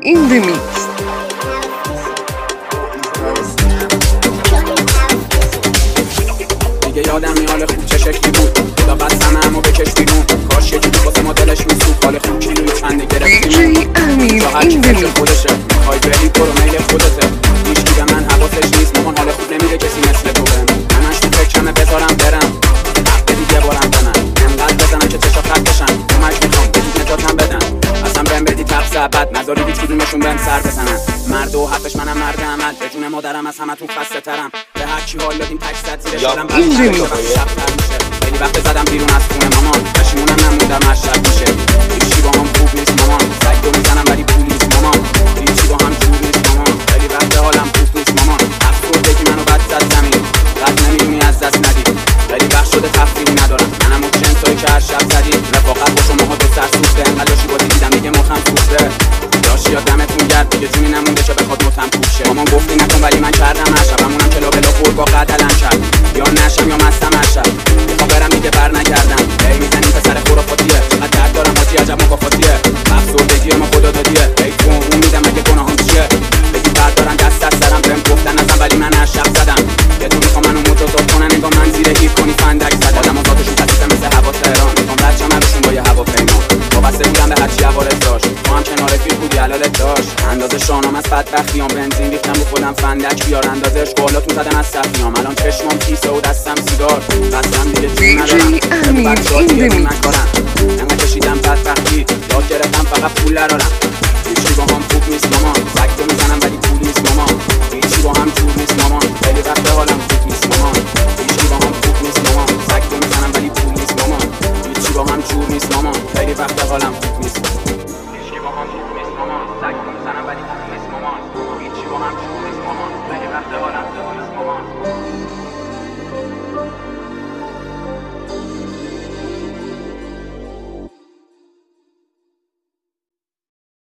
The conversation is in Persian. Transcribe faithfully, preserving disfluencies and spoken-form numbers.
in the mix. دیگه یادم حال خوب چه شکلی بود، خدا بستم همو بکش بیرون. کاش یکی واسه ما دلش میسوخت، حال خوب کیلوی چنده گرفتیم. امین تو هر کی فکر خودشه، میخوای بری برو میل خودته. هیچکی به من حواسش نیست، مامان حال خوب نمیده کسی مثل تو بهم. همش تو فکرمه بذارم برم، حق دیگه بارم بنن انقدر بزنم که چشا خط بشن. کمک میخوام بدید نجاتم بدن، اصلا بهم بدی تقص عبد نذارید هیچ کدومشون بهم سر بزنن. مرد و حرفش منم مرد عمل، به جون مادرم از همتون خسته ترم. به هر کی حال دادیم تک صد زیر شدم بعد میشه. خیلی وقت زدم بیرون از خونه مامان، پشیمونم نموندم هر شب میشه. هیچی با هم خوب نیست مامان، سگ دو میزنم ولی پول نیست مامان. هیچی با هم جور نیست مامان، خیلی وقت حالم خوب نیست مامان. افسردگی منو بد زد زمین، بد نمیدونی از دست ندی. خیلی وقت شده تفریحی ندارم، منم اون جنسایی که هر شب زدی. رفاقت با شماها دو سر سوخته، انقدر لاشی بازی دیدم دیگه مخم سوخته. لاشی ها دمتون گرد، دیگه جونی نمونده که بخواد متم پوشه. مامان گفتی نکن ولی من کردم هر شب، همونم که لابلا خورد با قدلم کرد. یا نشم یا مستم هر شب، میخوام برم دیگه بر نکردم. ای میزنیم پسر خرافاتیه، چقدر درد دارم حاجی عجب مکافاتیه. افسردگی ما خدا دادیه، ای تو اون میدم اگه گناهام چیه. بگی بعد دارن دست از سرم، بهم گفتن ازم ولی من هر شب زدم. یه تو میخوام منو مجازات کنن، انگار من زیر هیپ کنی فندک زد. آدم آزادشون خسیسه مثل هوا تهران، میخوام بچم هرشون با یه هواپیما. وابسته بودم به هرچی عوارض داشت، تو هم کنار فیل بودی حلالت داشت. اندازه شانم از بدبختیام، بنزین ریختم رو خودم فندک بیار. اندازه اشغالاتون زدم از سختیام، الان چشمام کیسه و دستم سیگار. قسم دیگه جون ندارم، بچه‌ها دیگه رو نکارم. انقدر کشیدم بدبختی، یاد گرفتم فقط پول نرارم. هیچی با هم خوب نیست مامان،